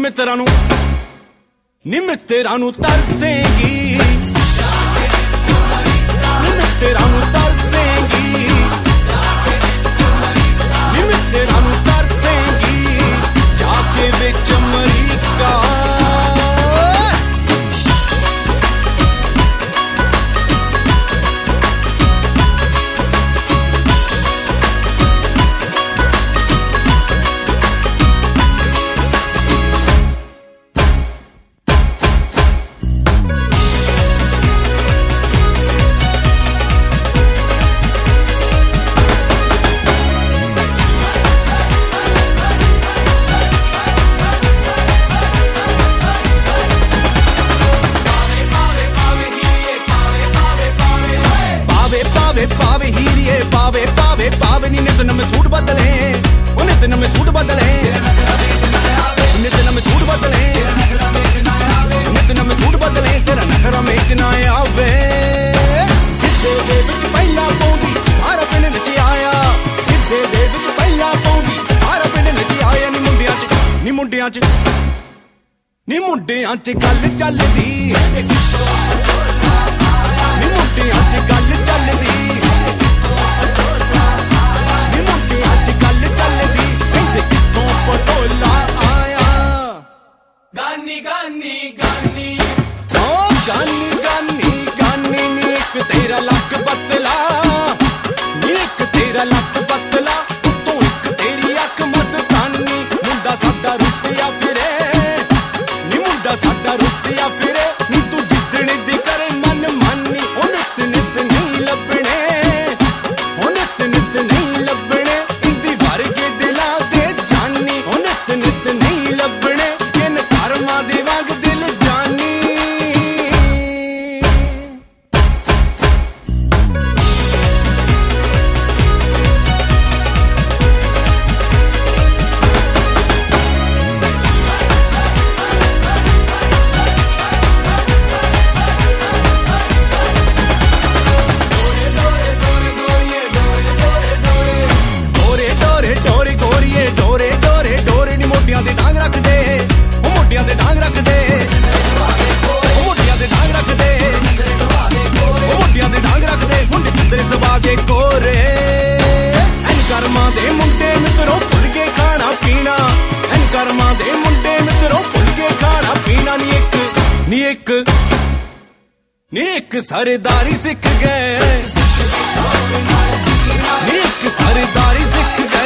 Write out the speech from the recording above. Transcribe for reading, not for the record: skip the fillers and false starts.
ਮਿੱਤਰਾਂ ਨੂੰ ਤਰਸੇਂਗੀ ਮਿੱਤਰਾਂ ਨੂੰ ਤਰਸੇਂਗੀ ਮਿੱਤਰਾਂ ਨੂੰ ਤਰਸੇਂਗੀ ਜਾ ਕੇ ਵਿੱਚ ਅਮਰੀਕਾ पावे हीरिए पावे पावे पावे नी नित नमें सूट बदले ओ नित नमें सूट बदले नित नमें सूट बदले नित नमें सूट बदले तेरा नखरा में च ना आवे किते दे विच पहला पौंदी सारा पिंड नची आया किते दे विच पहला पौंदी सारा पिंड नची आया नी मुंडियां च नी मुंडियां च नी मुंडियां च गल चलदी नी मुंडियां च गल चलदी गानी गानी गानी ओ गानी गानी गानी नी एक तेरा लक बतला नी एक तेरा लक बतला तू एक तेरी अख मस्तानी मुंडा साडा रुसिया फिरे नी मुंडा साडा रुसिया फिरे नी तू जिद्दने दी करे मन मानी ओ नित नित नहीं लभणे ओ नित नित नहीं लभणे इंदी वर्गे दिलां दे जानी ओ नित नित नहीं लभणे दे वांग दिल जानी डोरे गोरिए डोरे डोरे डोरे नी मोटियां दे डांग रख दे मोटियां दे डांग रख दे मोटियां दे डांग रख दे मोटियां दे डांग रख दे मुंडे चंदरे सवा के कोरे एन कर्मा दे मुंडे मित्रों भुल के खाना पीना एन कर्मा दे मुंडे मित्रों भुल के खाना पीना नी एक सरदारी सिख गए नी एक सरदारी सिख गए